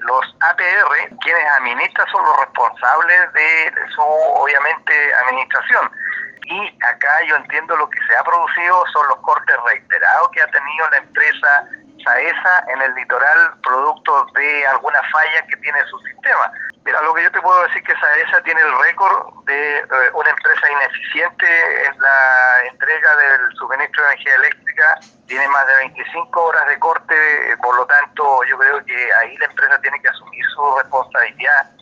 los APR, quienes administran, son los responsables de su, obviamente, administración. Y acá yo entiendo lo que se ha producido son los cortes reiterados que ha tenido la empresa SAESA en el litoral, producto de alguna falla que tiene su sistema. Mira, lo que yo te puedo decir que SAESA tiene el récord de una empresa ineficiente en la entrega del suministro de energía eléctrica. Tiene más de 25 horas de corte, por lo tanto yo creo que ahí la empresa tiene que asumir su responsabilidad